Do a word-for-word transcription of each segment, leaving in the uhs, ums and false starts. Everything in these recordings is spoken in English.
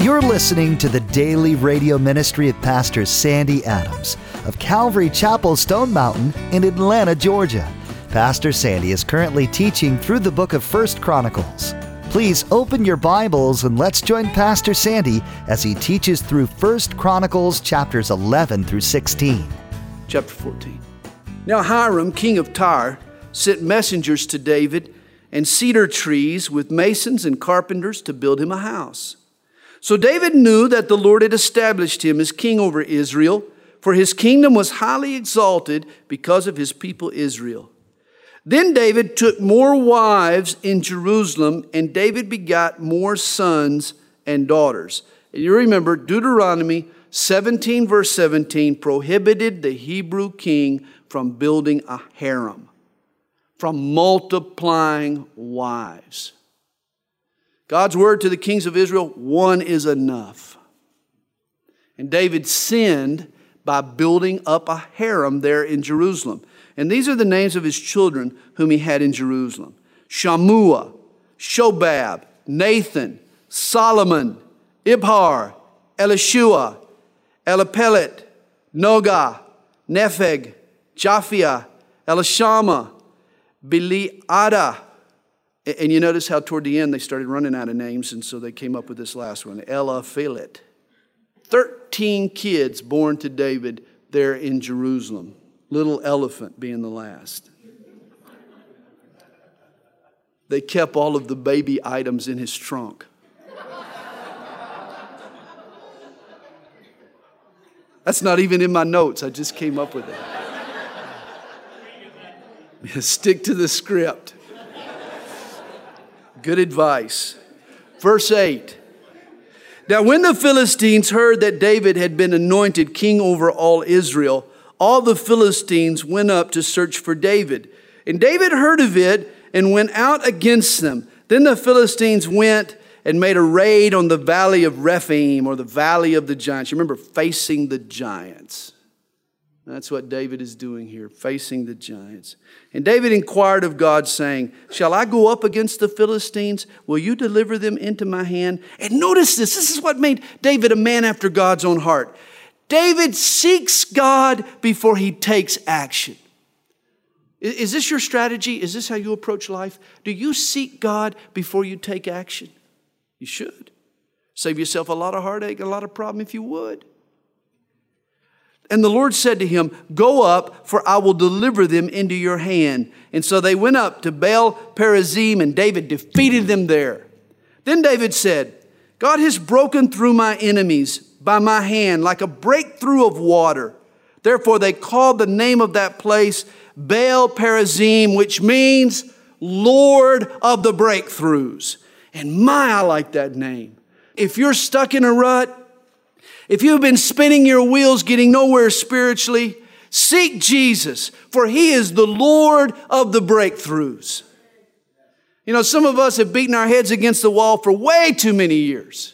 You're listening to the daily radio ministry of Pastor Sandy Adams of Calvary Chapel, Stone Mountain in Atlanta, Georgia. Pastor Sandy is currently teaching through the book of First Chronicles. Please open your Bibles and let's join Pastor Sandy as he teaches through First Chronicles chapters eleven through sixteen. Chapter fourteen. Now Hiram, king of Tyre, sent messengers to David and cedar trees with masons and carpenters to build him a house. So David knew that the Lord had established him as king over Israel, for his kingdom was highly exalted because of his people Israel. Then David took more wives in Jerusalem, and David begot more sons and daughters. And you remember Deuteronomy seventeen verse seventeen prohibited the Hebrew king from building a harem, from multiplying wives. God's word to the kings of Israel, one is enough. And David sinned by building up a harem there in Jerusalem. And these are the names of his children whom he had in Jerusalem: Shammua, Shobab, Nathan, Solomon, Ibhar, Elishua, Eliphelet, Nogah, Nepheg, Japhia, Elishama, Beliada. And you notice how toward the end they started running out of names, and so they came up with this last one, Eliphelet. Thirteen kids born to David there in Jerusalem. Little Elephant being the last. They kept all of the baby items in his trunk. That's not even in my notes. I just came up with it. Stick to the script. Good advice. Verse eight. Now when the Philistines heard that David had been anointed king over all Israel, all the Philistines went up to search for David. And David heard of it and went out against them. Then the Philistines went and made a raid on the valley of Rephaim, or the valley of the giants. You remember, facing the giants. That's what David is doing here, facing the giants. And David inquired of God, saying, shall I go up against the Philistines? Will you deliver them into my hand? And notice this. This is what made David a man after God's own heart. David seeks God before he takes action. Is this your strategy? Is this how you approach life? Do you seek God before you take action? You should. Save yourself a lot of heartache and a lot of problem if you would. And the Lord said to him, go up, for I will deliver them into your hand. And so they went up to Baal Perazim, and David defeated them there. Then David said, God has broken through my enemies by my hand like a breakthrough of water. Therefore they called the name of that place Baal Perazim, which means Lord of the breakthroughs. And my, I like that name. If you're stuck in a rut, if you've been spinning your wheels getting nowhere spiritually, seek Jesus, for he is the Lord of the breakthroughs. You know, some of us have beaten our heads against the wall for way too many years.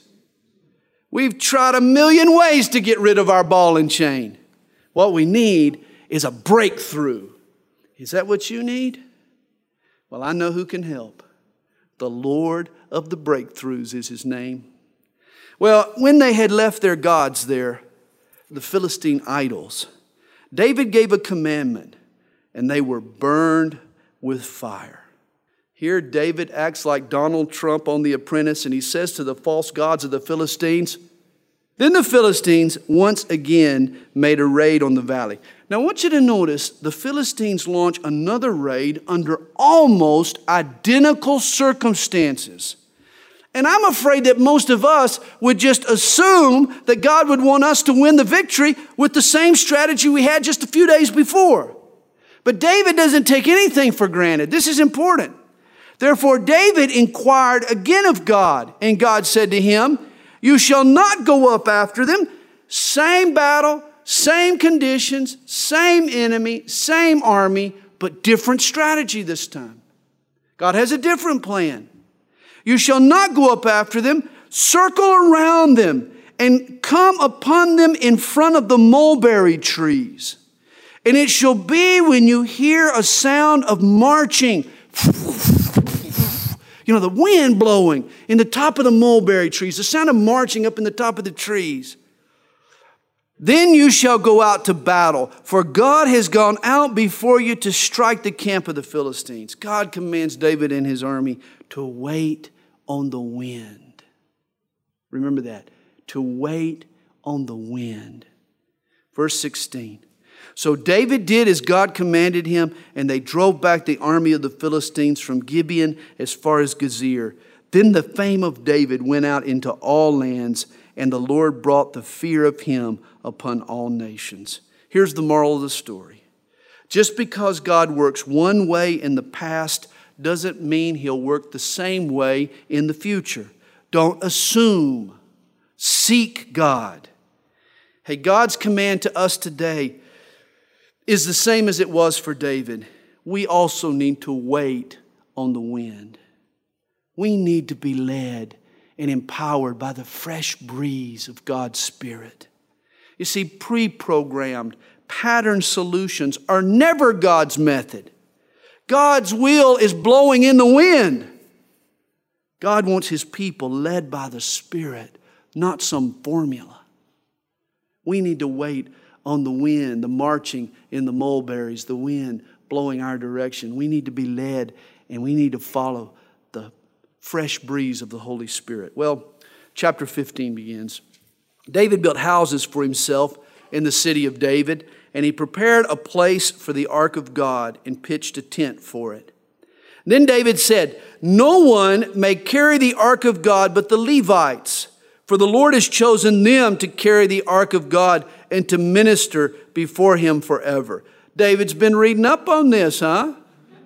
We've tried a million ways to get rid of our ball and chain. What we need is a breakthrough. Is that what you need? Well, I know who can help. The Lord of the breakthroughs is his name. Well, when they had left their gods there, the Philistine idols, David gave a commandment, and they were burned with fire. Here, David acts like Donald Trump on The Apprentice, and he says to the false gods of the Philistines, then the Philistines once again made a raid on the valley. Now, I want you to notice the Philistines launch another raid under almost identical circumstances. And I'm afraid that most of us would just assume that God would want us to win the victory with the same strategy we had just a few days before. But David doesn't take anything for granted. This is important. Therefore, David inquired again of God, and God said to him, you shall not go up after them. Same battle, same conditions, same enemy, same army, but different strategy this time. God has a different plan. You shall not go up after them, circle around them, and come upon them in front of the mulberry trees. And it shall be when you hear a sound of marching, You know, the wind blowing in the top of the mulberry trees, the sound of marching up in the top of the trees. Then you shall go out to battle, for God has gone out before you to strike the camp of the Philistines. God commands David and his army to wait on the wind. Remember that, to wait on the wind. Verse sixteen. So David did as God commanded him, and they drove back the army of the Philistines from Gibeon as far as Gezer. Then the fame of David went out into all lands, and the Lord brought the fear of him upon all nations. Here's the moral of the story. Just because God works one way in the past doesn't mean he'll work the same way in the future. Don't assume. Seek God. Hey, God's command to us today is the same as it was for David. We also need to wait on the wind. We need to be led and empowered by the fresh breeze of God's Spirit. You see, pre-programmed, patterned solutions are never God's method. God's will is blowing in the wind. God wants His people led by the Spirit, not some formula. We need to wait on the wind, the marching in the mulberries, the wind blowing our direction. We need to be led, and we need to follow the fresh breeze of the Holy Spirit. Well, chapter fifteen begins. David built houses for himself in the city of David, and he prepared a place for the ark of God and pitched a tent for it. Then David said, "No one may carry the ark of God but the Levites, for the Lord has chosen them to carry the ark of God and to minister before Him forever." David's been reading up on this, huh?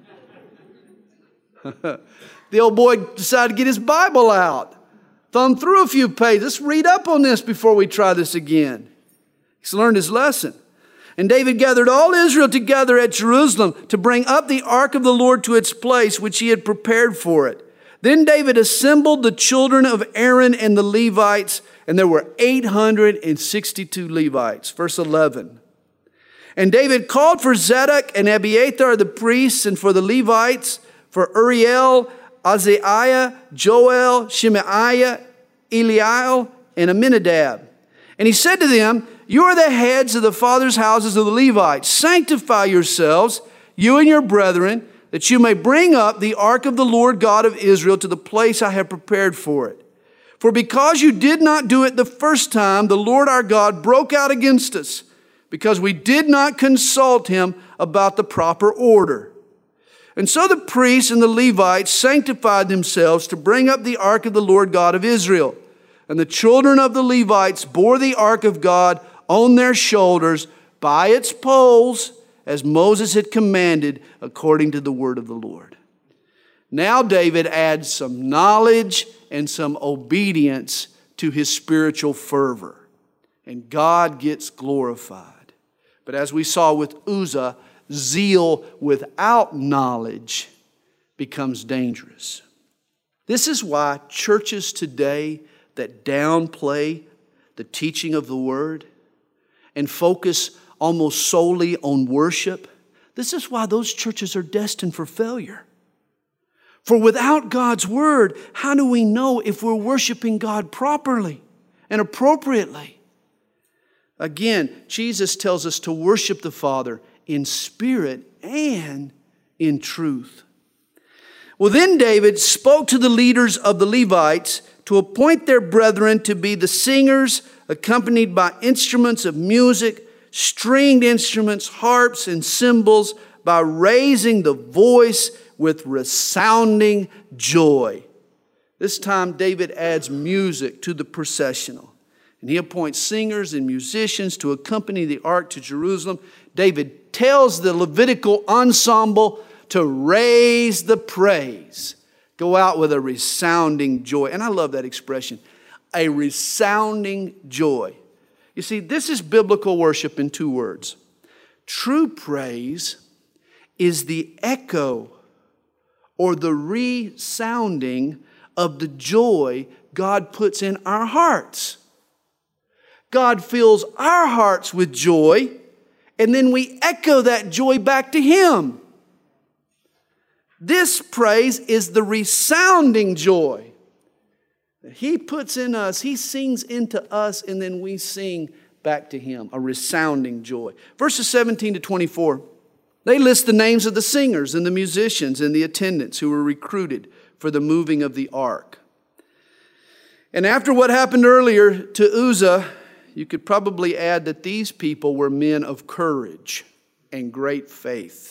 The old boy decided to get his Bible out. Thumb through a few pages. Let's read up on this before we try this again. He's learned his lesson. And David gathered all Israel together at Jerusalem to bring up the ark of the Lord to its place, which he had prepared for it. Then David assembled the children of Aaron and the Levites, and there were eight hundred sixty-two Levites. Verse eleven. And David called for Zadok and Abiathar the priests, and for the Levites, for Uriel, Azariah, Joel, Shemaiah, Eliel, and Aminadab. And he said to them, "You are the heads of the fathers' houses of the Levites. Sanctify yourselves, you and your brethren, that you may bring up the ark of the Lord God of Israel to the place I have prepared for it. For because you did not do it the first time, the Lord our God broke out against us, because we did not consult Him about the proper order." And so the priests and the Levites sanctified themselves to bring up the ark of the Lord God of Israel. And the children of the Levites bore the ark of God on their shoulders by its poles, as Moses had commanded according to the word of the Lord. Now David adds some knowledge and some obedience to his spiritual fervor, and God gets glorified. But as we saw with Uzzah, zeal without knowledge becomes dangerous. This is why churches today that downplay the teaching of the Word and focus almost solely on worship, this is why those churches are destined for failure. For without God's Word, how do we know if we're worshiping God properly and appropriately? Again, Jesus tells us to worship the Father in spirit and in truth. Well, then David spoke to the leaders of the Levites to appoint their brethren to be the singers, accompanied by instruments of music, stringed instruments, harps, and cymbals, by raising the voice with resounding joy. This time David adds music to the processional. And he appoints singers and musicians to accompany the ark to Jerusalem. David tells the Levitical ensemble to raise the praise. Go out with a resounding joy. And I love that expression, a resounding joy. You see, this is biblical worship in two words. True praise is the echo or the resounding of the joy God puts in our hearts. God fills our hearts with joy, and then we echo that joy back to Him. This praise is the resounding joy that He puts in us. He sings into us, and then we sing back to Him. A resounding joy. Verses seventeen to twenty-four. They list the names of the singers and the musicians and the attendants who were recruited for the moving of the ark. And after what happened earlier to Uzzah, you could probably add that these people were men of courage and great faith.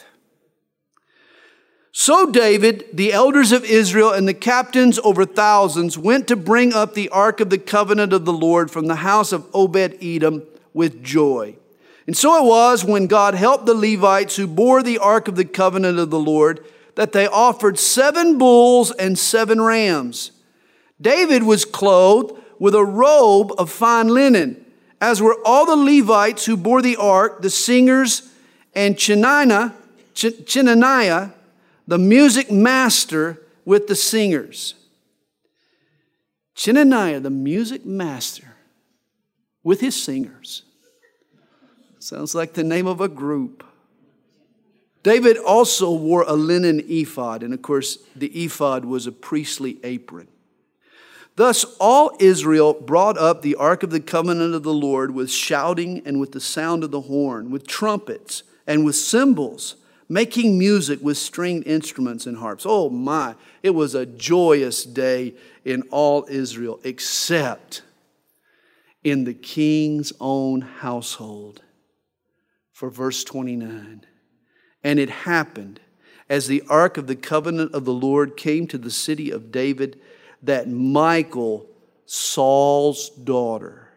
So David, the elders of Israel, and the captains over thousands went to bring up the ark of the covenant of the Lord from the house of Obed-Edom with joy. And so it was, when God helped the Levites who bore the ark of the covenant of the Lord, that they offered seven bulls and seven rams. David was clothed with a robe of fine linen, as were all the Levites who bore the ark, the singers, and Chenaniah, Chenaniah, the music master, with the singers. Chenaniah, the music master, with his singers. Sounds like the name of a group. David also wore a linen ephod, and of course, the ephod was a priestly apron. Thus, all Israel brought up the ark of the covenant of the Lord with shouting and with the sound of the horn, with trumpets and with cymbals, making music with stringed instruments and harps. Oh my, it was a joyous day in all Israel, except in the king's own household. For verse twenty-nine, and it happened, as the ark of the covenant of the Lord came to the city of David, that Michal, Saul's daughter.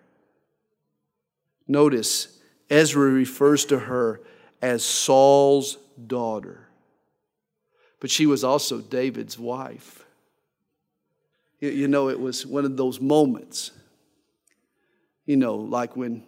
Notice, Ezra refers to her as Saul's daughter. But she was also David's wife. You know, it was one of those moments, you know, like when,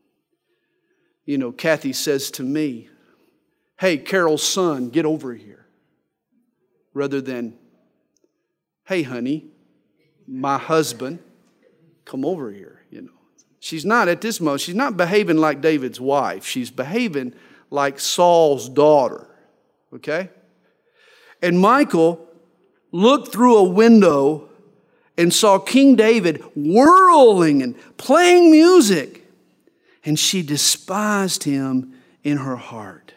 you know, Kathy says to me, hey, Carol's son, get over here. Rather than, hey, honey, my husband, come over here, you know. She's not at this moment, she's not behaving like David's wife. She's behaving like Saul's daughter, okay? And Michal looked through a window and saw King David whirling and playing music. And she despised him in her heart.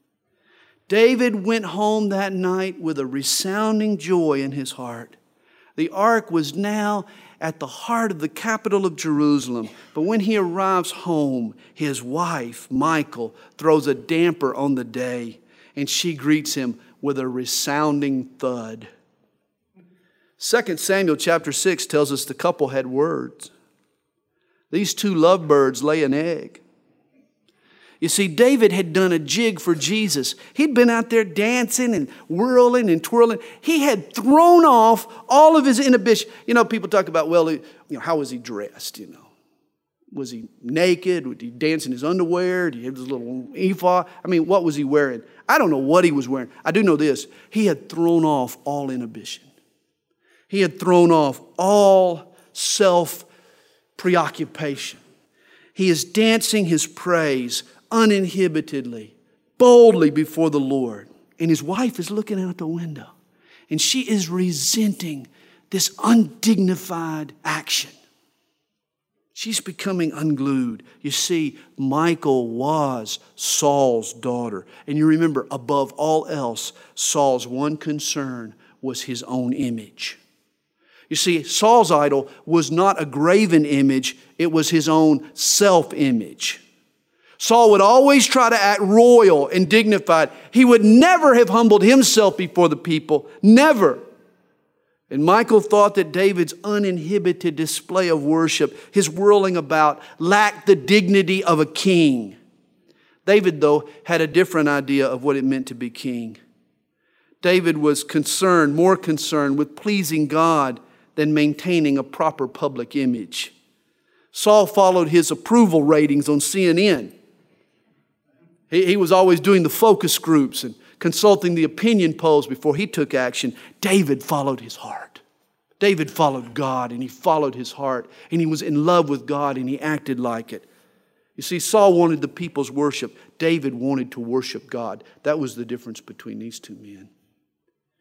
David went home that night with a resounding joy in his heart. The ark was now at the heart of the capital of Jerusalem. But when he arrives home, his wife, Michal, throws a damper on the day, and she greets him with a resounding thud. Second Samuel chapter six tells us the couple had words. These two lovebirds lay an egg. You see, David had done a jig for Jesus. He'd been out there dancing and whirling and twirling. He had thrown off all of his inhibition. You know, people talk about, well, you know, how was he dressed, you know? Was he naked? Would he dance in his underwear? Did he have his little ephod? I mean, what was he wearing? I don't know what he was wearing. I do know this. He had thrown off all inhibition. He had thrown off all self-preoccupation. He is dancing his praise uninhibitedly, boldly before the Lord. And his wife is looking out the window. And she is resenting this undignified action. She's becoming unglued. You see, Michal was Saul's daughter. And you remember, above all else, Saul's one concern was his own image. You see, Saul's idol was not a graven image. It was his own self-image. Saul would always try to act royal and dignified. He would never have humbled himself before the people. Never. And Michal thought that David's uninhibited display of worship, his whirling about, lacked the dignity of a king. David, though, had a different idea of what it meant to be king. David was concerned, more concerned with pleasing God than maintaining a proper public image. Saul followed his approval ratings on C N N. He, he was always doing the focus groups and consulting the opinion polls before he took action. David followed his heart. David followed God, and he followed his heart, and he was in love with God, and he acted like it. You see, Saul wanted the people's worship. David wanted to worship God. That was the difference between these two men.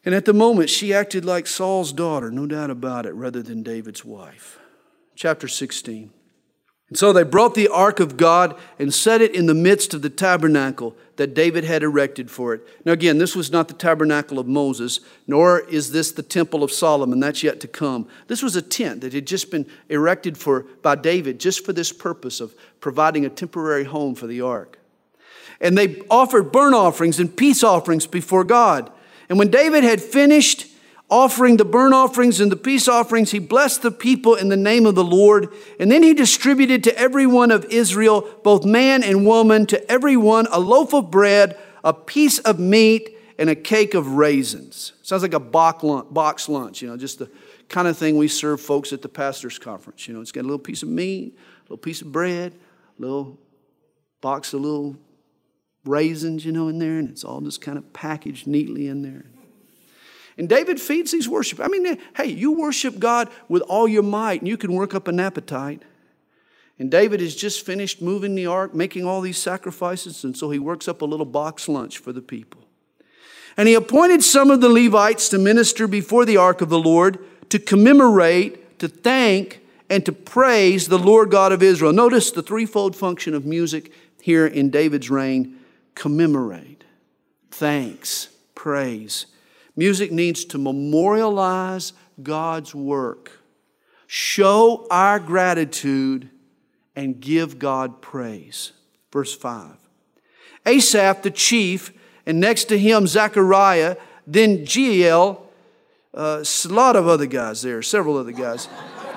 And at the moment, she acted like Saul's daughter, no doubt about it, rather than David's wife. Chapter sixteen. And so they brought the ark of God and set it in the midst of the tabernacle that David had erected for it. Now again, this was not the tabernacle of Moses, nor is this the temple of Solomon. That's yet to come. This was a tent that had just been erected for by David just for this purpose of providing a temporary home for the ark. And they offered burnt offerings and peace offerings before God. And when David had finished offering the burnt offerings and the peace offerings, he blessed the people in the name of the Lord. And then he distributed to every one of Israel, both man and woman, to every one a loaf of bread, a piece of meat, and a cake of raisins. Sounds like a box lunch, you know, just the kind of thing we serve folks at the pastor's conference. You know, it's got a little piece of meat, a little piece of bread, a little box of little raisins, you know, in there, and it's all just kind of packaged neatly in there. And David feeds these worship. I mean, hey, you worship God with all your might, and you can work up an appetite. And David has just finished moving the ark, making all these sacrifices, and so he works up a little box lunch for the people. And he appointed some of the Levites to minister before the ark of the Lord, to commemorate, to thank, and to praise the Lord God of Israel. Notice the threefold function of music here in David's reign: commemorate, thanks, praise. Music needs to memorialize God's work, show our gratitude, and give God praise. Verse five. Asaph the chief, and next to him Zechariah, then Jeiel, uh, a lot of other guys there, several other guys.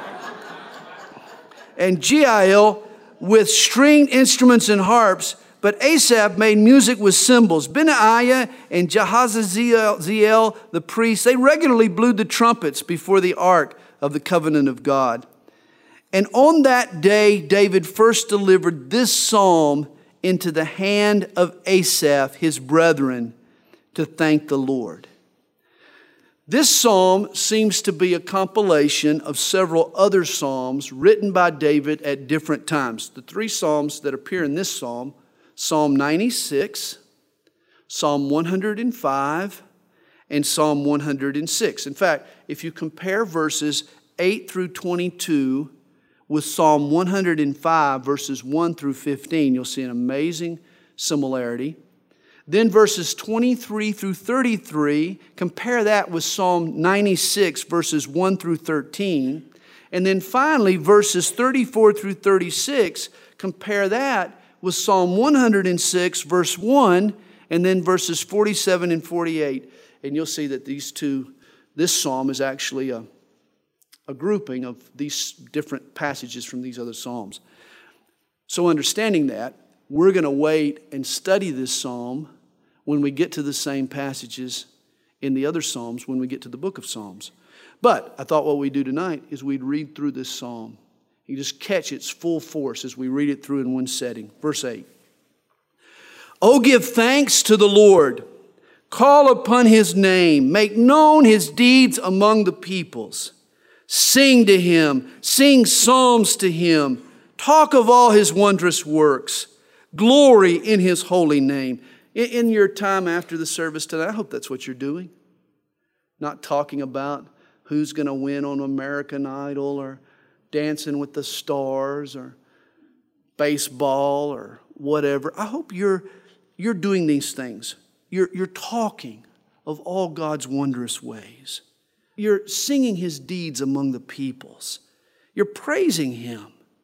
And Jeiel with stringed instruments and harps. But Asaph made music with cymbals. Benaiah and Jahaziel, the priest, they regularly blew the trumpets before the ark of the covenant of God. And on that day, David first delivered this psalm into the hand of Asaph, his brethren, to thank the Lord. This psalm seems to be a compilation of several other psalms written by David at different times. The three psalms that appear in this psalm: Psalm ninety-six, Psalm one hundred five, and Psalm one hundred six. In fact, if you compare verses eight through twenty-two with Psalm one hundred five, verses one through fifteen, you'll see an amazing similarity. Then verses twenty-three through thirty-three, compare that with Psalm ninety-six, verses one through thirteen. And then finally, verses thirty-four through thirty-six, compare that with Psalm one hundred six, verse one, and then verses forty-seven and forty-eight. And you'll see that these two, this psalm is actually a, a grouping of these different passages from these other psalms. So understanding that, we're going to wait and study this psalm when we get to the same passages in the other psalms when we get to the book of Psalms. But I thought what we'd do tonight is we'd read through this psalm. You just catch its full force as we read it through in one setting. Verse eight. Oh, give thanks to the Lord. Call upon His name. Make known His deeds among the peoples. Sing to Him. Sing psalms to Him. Talk of all His wondrous works. Glory in His holy name. In your time after the service tonight, I hope that's what you're doing. Not talking about who's going to win on American Idol or Dancing with the Stars or baseball or whatever. I hope you're, you're doing these things. You're, you're talking of all God's wondrous ways. You're singing His deeds among the peoples. You're praising Him.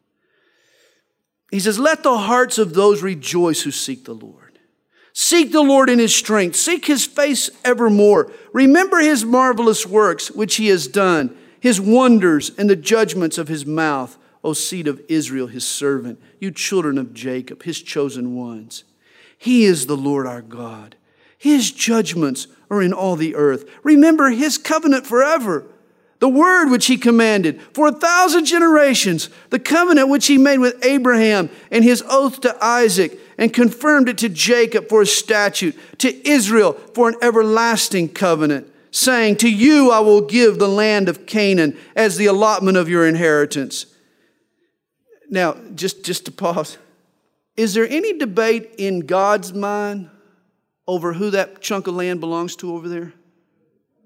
He says, let the hearts of those rejoice who seek the Lord. Seek the Lord in His strength. Seek His face evermore. Remember His marvelous works which He has done, His wonders and the judgments of His mouth, O seed of Israel, His servant, you children of Jacob, His chosen ones. He is the Lord our God. His judgments are in all the earth. Remember His covenant forever, the word which He commanded for a thousand generations, the covenant which He made with Abraham and His oath to Isaac, and confirmed it to Jacob for a statute, to Israel for an everlasting covenant, saying, to you I will give the land of Canaan as the allotment of your inheritance. Now, just, just to pause. Is there any debate in God's mind over who that chunk of land belongs to over there?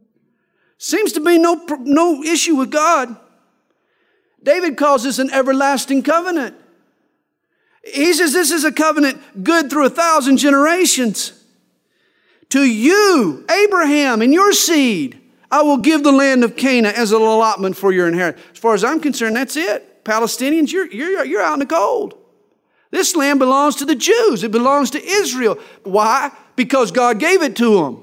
Seems to be no, no issue with God. David calls this an everlasting covenant. He says this is a covenant good through a thousand generations. To you, Abraham, and your seed, I will give the land of Canaan as an allotment for your inheritance. As far as I'm concerned, that's it. Palestinians, you're, you're, you're out in the cold. This land belongs to the Jews. It belongs to Israel. Why? Because God gave it to them.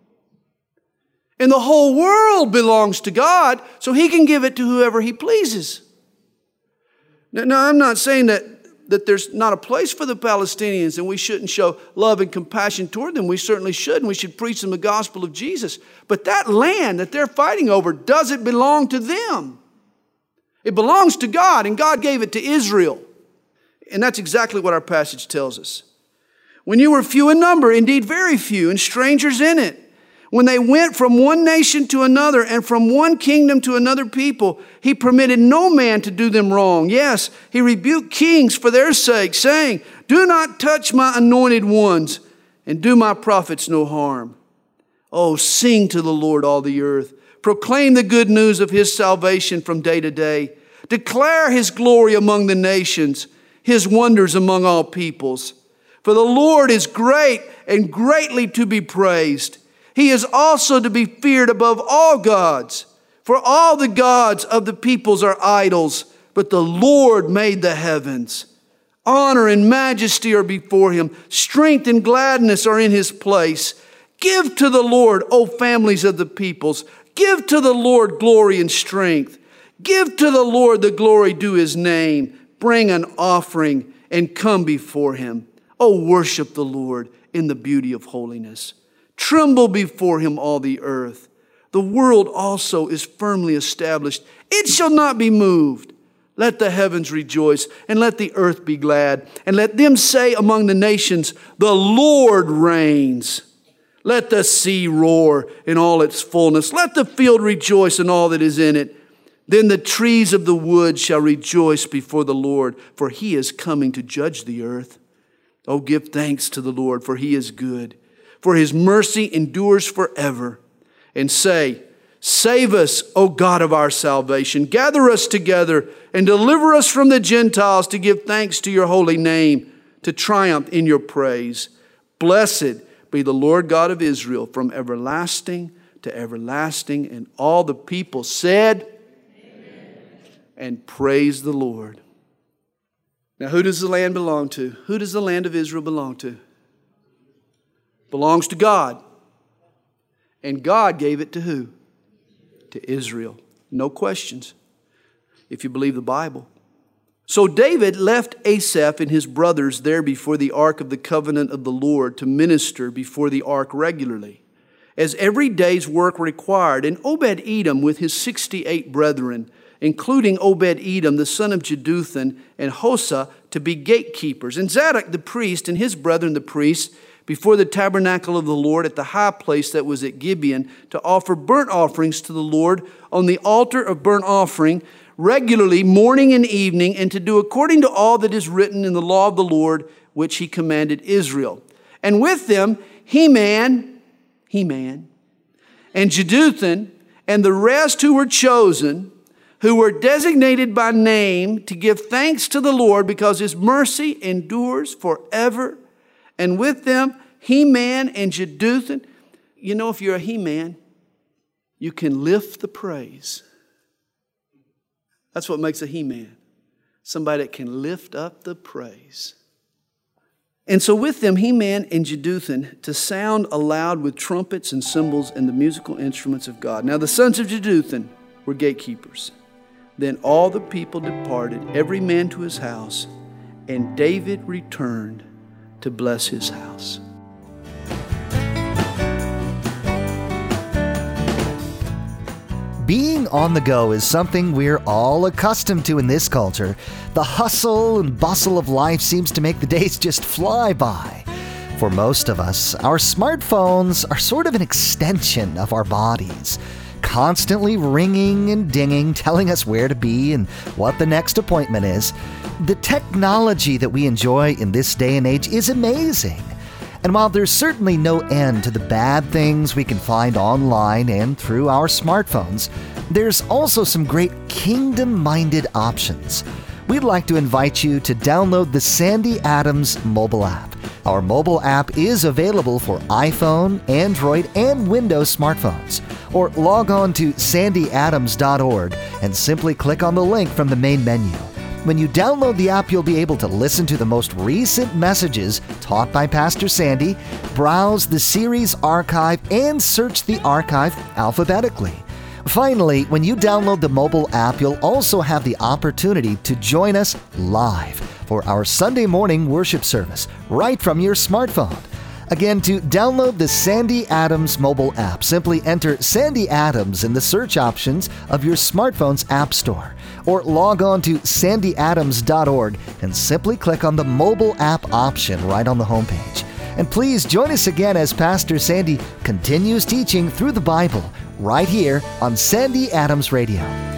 And the whole world belongs to God, so He can give it to whoever He pleases. Now, now I'm not saying that, that there's not a place for the Palestinians and we shouldn't show love and compassion toward them. We certainly should, and we should preach them the gospel of Jesus. But that land that they're fighting over doesn't belong to them. It belongs to God, and God gave it to Israel. And that's exactly what our passage tells us. When you were few in number, indeed very few, and strangers in it, when they went from one nation to another and from one kingdom to another people, He permitted no man to do them wrong. Yes, He rebuked kings for their sake, saying, do not touch my anointed ones, and do my prophets no harm. Oh, sing to the Lord, all the earth. Proclaim the good news of His salvation from day to day. Declare His glory among the nations, His wonders among all peoples. For the Lord is great and greatly to be praised. He is also to be feared above all gods. For all the gods of the peoples are idols, but the Lord made the heavens. Honor and majesty are before Him. Strength and gladness are in His place. Give to the Lord, O families of the peoples. Give to the Lord glory and strength. Give to the Lord the glory due His name. Bring an offering and come before Him. O worship the Lord in the beauty of holiness. Tremble before Him, all the earth. The world also is firmly established. It shall not be moved. Let the heavens rejoice, and let the earth be glad. And let them say among the nations, the Lord reigns. Let the sea roar in all its fullness. Let the field rejoice in all that is in it. Then the trees of the wood shall rejoice before the Lord, for He is coming to judge the earth. Oh, give thanks to the Lord, for He is good. For His mercy endures forever. And say, save us, O God of our salvation. Gather us together and deliver us from the Gentiles to give thanks to your holy name, to triumph in your praise. Blessed be the Lord God of Israel from everlasting to everlasting. And all the people said, amen, and praise the Lord. Now, who does the land belong to? Who does the land of Israel belong to? Belongs to God. And God gave it to who? To Israel. No questions, if you believe the Bible. So David left Asaph and his brothers there before the ark of the covenant of the Lord to minister before the ark regularly, as every day's work required. And Obed-Edom with his sixty-eight brethren, including Obed-Edom, the son of Jeduthun, and Hosah, to be gatekeepers. And Zadok the priest and his brethren the priests, before the tabernacle of the Lord at the high place that was at Gibeon, to offer burnt offerings to the Lord on the altar of burnt offering regularly, morning and evening, and to do according to all that is written in the law of the Lord, which He commanded Israel. And with them, Heman, Heman, and Jeduthun, and the rest who were chosen, who were designated by name to give thanks to the Lord, because His mercy endures forever. And with them, Heman and Jeduthun. You know, if you're a Heman, you can lift the praise. That's what makes a Heman. Somebody that can lift up the praise. And so with them, Heman and Jeduthun, to sound aloud with trumpets and cymbals and the musical instruments of God. Now the sons of Jeduthun were gatekeepers. Then all the people departed, every man to his house, and David returned to bless his house. Being on the go is something we're all accustomed to in this culture. The hustle and bustle of life seems to make the days just fly by. For most of us, our smartphones are sort of an extension of our bodies, constantly ringing and dinging, telling us where to be and what the next appointment is. The technology that we enjoy in this day and age is amazing. And while there's certainly no end to the bad things we can find online and through our smartphones, there's also some great kingdom-minded options. We'd like to invite you to download the Sandy Adams mobile app. Our mobile app is available for iPhone, Android, and Windows smartphones. Or log on to sandy adams dot org and simply click on the link from the main menu. When you download the app, you'll be able to listen to the most recent messages taught by Pastor Sandy, browse the series archive, and search the archive alphabetically. Finally, when you download the mobile app, you'll also have the opportunity to join us live for our Sunday morning worship service right from your smartphone. Again, to download the Sandy Adams mobile app, simply enter Sandy Adams in the search options of your smartphone's app store, or log on to sandy adams dot org and simply click on the mobile app option right on the homepage. And please join us again as Pastor Sandy continues teaching through the Bible right here on Sandy Adams Radio.